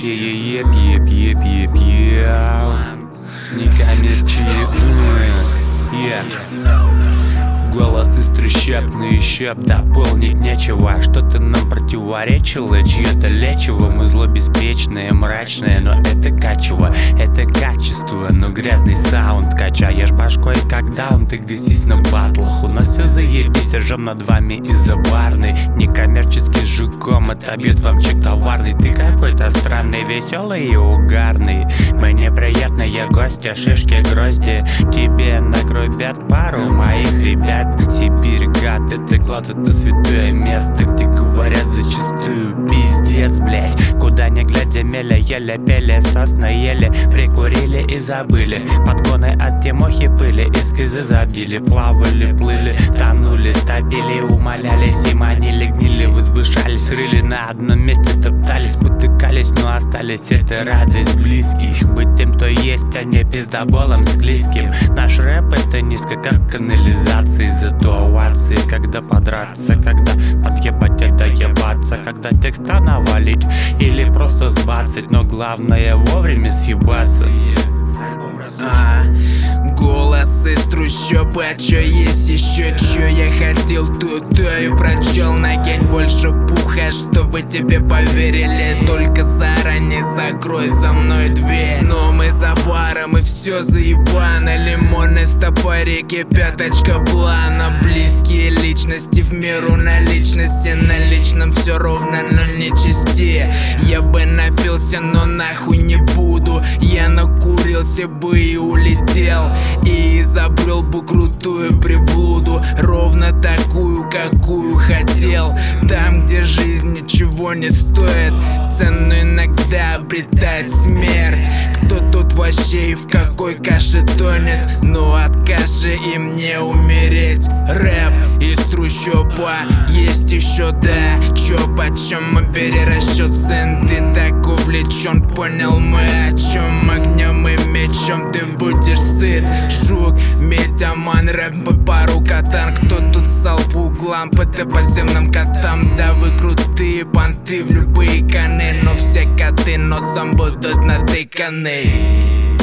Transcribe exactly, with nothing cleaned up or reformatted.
yeah, yep, yep, yep, yep, yep. Некоммерческие, yeah. Голос из трещоб, щеп, дополнить нечего. Что-то нам противоречило, чье-то лечиво. Мы зло беспечное, мрачное, но это качево, это качество. Но грязный саунд качаешь башкой, когда он ты гасись на батлах. У нас все заебись, ржем над вами из-за барной. Некоммерческий жуком отобьет вам чек товарный. Ты какой-то странный, веселый и угарный. Мне приятно, я гостья, шишки, грозди. Тебе нагрубят пару моих ребят. Сибирь, гад, это клад, это святое место, где говорят зачастую пиздец, блять. Куда не глядя, меля, еле пели, сосны ели, прикурили и забыли. Подгоны от Тимохи пыли, эскизы забили. Плавали, плыли, тонули, топили, умолялись и манили, гнили, возвышались, рыли на одном месте, топтались, потыкались, но остались. Это радость близких, быть тем, кто есть, а не пиздоболом склизким. Наш рэп это низко, как канализации. Зато овации, когда подраться, когда подъебать и доебаться, когда текста навалить или просто сбацать, но главное вовремя съебаться. А, голос из трущоб, а чё есть еще, чё я хотел, то то и прочел. Накинь больше пуха, чтобы тебе поверили. Только заранее закрой за мной дверь. Но мы за баром и все заебано. Лимоны стопори, пяточка плана. Близкие личности в меру наличности. На личном все ровно, но не чести. Я бы напился, но нахуй не буду. Я накурился бы и улетел, и изобрел бы крутую приблуду, ровно такую, какую хотел. Там, где жизнь ничего не стоит, цену иногда обретает смерть. Кто тут вообще и в какой каше тонет? Но от каши им не умереть. Рэп из трущоба есть еще, да. Чё почем мы перерасчет, сын? Ты так увлечен, понял мы о чем? Огнем и мечом ты будешь сыт. Жук, метаман, рэп и пару катан. Кто тут ссал по углам, ПТ подземным котам? Да вы крутые понты в любые коны, но все коты носом будут натыканы.